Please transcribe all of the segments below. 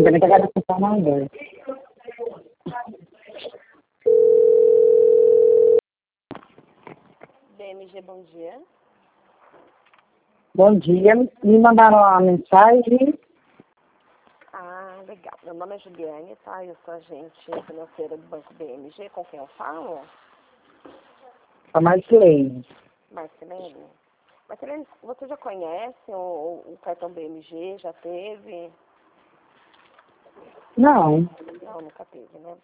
também tá garantindo a mãe. BMG, bom dia. Bom dia, me mandaram uma mensagem. Ah, legal. Meu nome é Juliane, tá? Eu sou agente financeira do Banco BMG. Com quem eu falo? A Marcelene. Marcelene. Marcelene, você já conhece o cartão BMG? Já teve? Não. Não, nunca teve, né?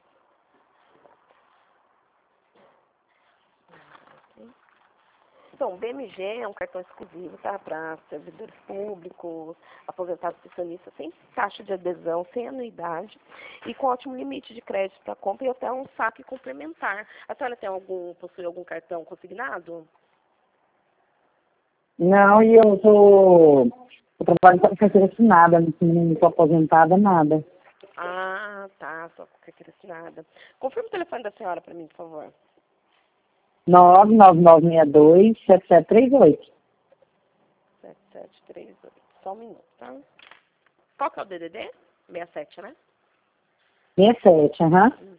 Então, o BMG é um cartão exclusivo, tá? Para servidores públicos, aposentados pensionistas, sem taxa de adesão, sem anuidade e com ótimo limite de crédito para compra e até um saque complementar. A senhora possui algum cartão consignado? Não, e eu trabalho com carteira assinada, não estou aposentada, nada. Ah, tá, só com carteira assinada. Confirma o telefone da senhora para mim, por favor. 99962-7738. 7738. Só um minuto, tá? Qual que é o DDD? 67, né? 67, aham.